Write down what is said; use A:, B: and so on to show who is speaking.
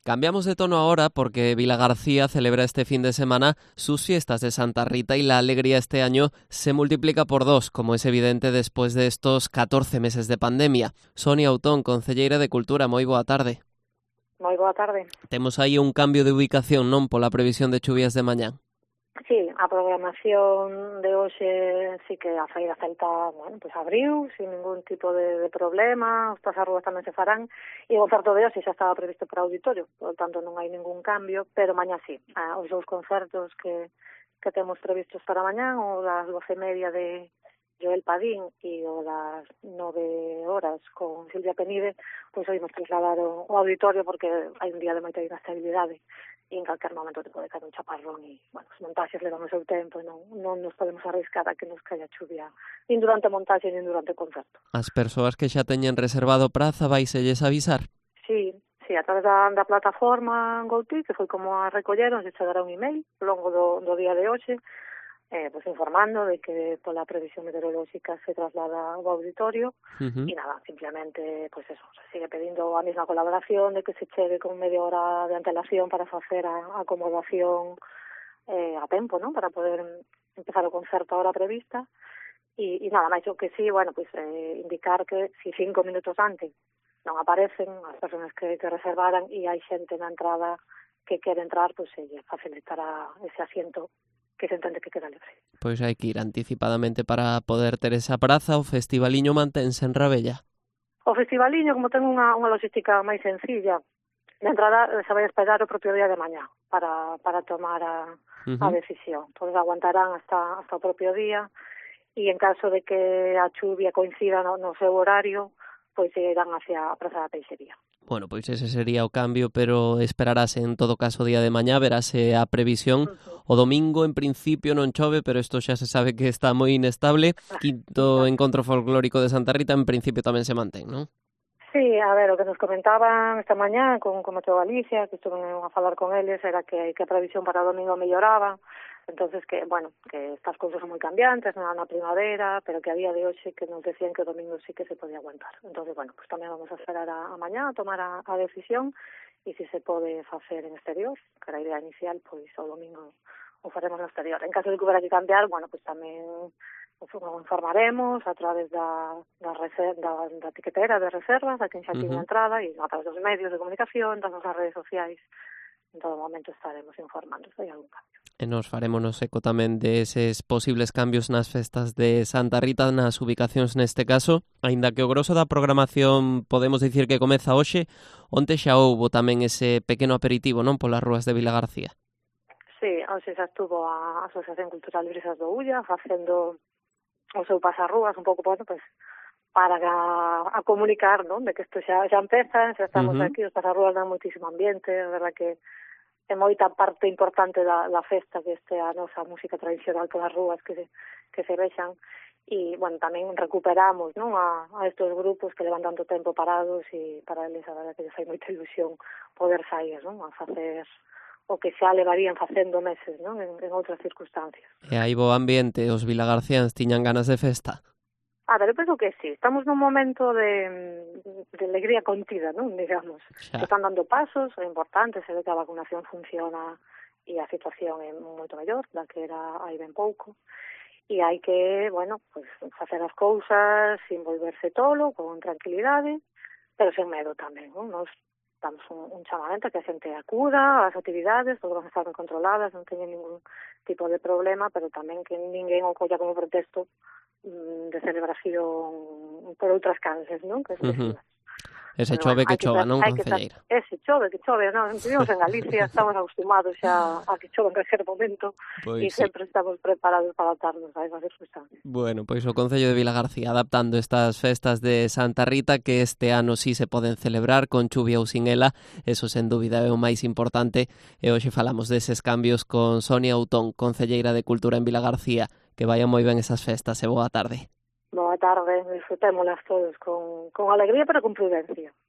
A: Cambiamos de tono ahora porque Vilagarcía celebra este fin de semana sus fiestas de Santa Rita y la alegría este año se multiplica por 2, como es evidente después de estos 14 meses de pandemia. Sonia Autón, concelleira de Cultura, moi boa tarde.
B: Moi boa tarde.
A: Temos aí un cambio de ubicación, non, pola previsión de chuvias de mañá.
B: Sí, a programación de hoxe sí que a feira celta, pues abriu sin ningún tipo de problema, os pasarrúas tamén se farán, e o concerto de hoxe xa estaba previsto para auditorio, por tanto non hai ningún cambio, pero mañá sí, os dous concertos que temos previstos para mañá, o das 12:30 de Joel Padín e o das 9 horas con Silvia Penide, pois hoy nos trasladaron o auditorio porque hai un día de moita inestabilidade e en calquer momento te pode caer un chaparrón e, os montaxes levan o seu tempo e non nos podemos arriscar a que nos caia chuvia nin durante a montaxe nin durante o concerto.
A: As persoas que xa teñen reservado praza vaiselles avisar?
B: Sí, a través da plataforma GoTi, que foi como a recolleron, se chegará un email ao longo do día de hoxe, pues informando de que pola previsión meteorolóxica se traslada ao auditorio e nada, simplemente pues eso, se sigue pedindo a mesma colaboración de que se chegue con media hora de antelación para facer a acomodación a tempo, ¿no? Para poder empezar o concerto a hora prevista e nada máis o que sí, pues indicar que si 5 minutos antes non aparecen as persoas que reservaran e hai xente na entrada que quere entrar, pues se facilitará ese asiento que se entende que queda libre.
A: Pois hai que ir anticipadamente para poder ter esa praza. O festivaliño mantense en Rabella?
B: O festivaliño, como ten unha logística máis sencilla, de entrada se vai esperar o propio día de mañá para tomar a decisión. Pois aguantarán hasta o propio día e en caso de que a chuvia coincida no seu horario, pois se irán hacia a Praza da Peixería.
A: Bueno, pois ese sería o cambio, pero esperarase en todo caso o día de mañá, verase a previsión. O domingo en principio non chove, pero isto xa se sabe que está moi inestable. Quinto encontro folclórico de Santa Rita en principio tamén se mantén, non?
B: Sí, a ver, o que nos comentaban esta mañá con Meteo Galicia, que estuve a falar con eles, era que a previsión para o domingo melloraba, entonces que estas cousas son moi cambiantes na primavera, pero que a día de hoxe que nos decían que o domingo sí que se podía aguantar. Entonces, pues tamén vamos a esperar a mañá a tomar a decisión e se pode facer en exterior, que era a idea inicial, pois o domingo o faremos no exterior. En caso de que hubiera que cambiar, pues tamén o informaremos a través da tiquetera de reservas a quen xa tiña entrada e a través dos medios de comunicación, das nosas redes sociais. En todo momento estaremos informando se hai algún cambio.
A: E nos farémonos eco tamén deses posibles cambios nas festas de Santa Rita, nas ubicacións neste caso, aínda que o groso da programación podemos dicir que comeza hoxe, onte xa houbo tamén ese pequeno aperitivo, non, polas rúas de Vilagarcía.
B: Sí, hoxe xa estuvo a Asociación Cultural Brisas do Ulla facendo o seu pasarrúas un pouco, pues, para a comunicar, non, de que isto xa empeza, xa estamos aquí, os pasarrúas dan moitísimo ambiente, a verdad que é moita parte importante da festa que a nosa música tradicional polas rúas que se vexan e, tamén recuperamos, non, a estes grupos que levan tanto tempo parados e para eles a verdad que les fai moita ilusión poder sair, non, a facer o que xa levarían facendo meses, non, en outras circunstancias.
A: E hai bo ambiente, os vilagarciáns tiñan ganas de festa?
B: A ver, eu penso que sí, estamos nun momento de alegría contida, non, digamos. Se están dando pasos, é importante, se ve que a vacunación funciona e a situación é moito mellor da que era hai ben pouco. E hai que, pues facer as cousas sin volverse tolo, con tranquilidade, pero sen medo tamén, non? Nos damos un chamamento que a xente acuda ás actividades, todas van a estar controladas, non teñen ningún tipo de problema, pero tamén que ninguén o colla como pretexto de celebración por outras canses, non? Que
A: Ese chove que chova, non, concelleira?
B: Ese chove que chove, non? Vivimos en Galicia, estamos acostumados xa a que chove en calquer momento e sempre estamos preparados para adaptarnos a esas circunstancias.
A: Bueno, pois o Concello de Vilagarcía adaptando estas festas de Santa Rita que este ano sí se poden celebrar con chuvia ou sin ela, eso sen dúbida é o máis importante e hoxe falamos deses cambios con Sonia Autón, concelleira de Cultura en Vilagarcía. Que vayan moi ben esas festas e boa tarde.
B: Boa tarde, disfrutémolas todos con alegría pero con prudencia.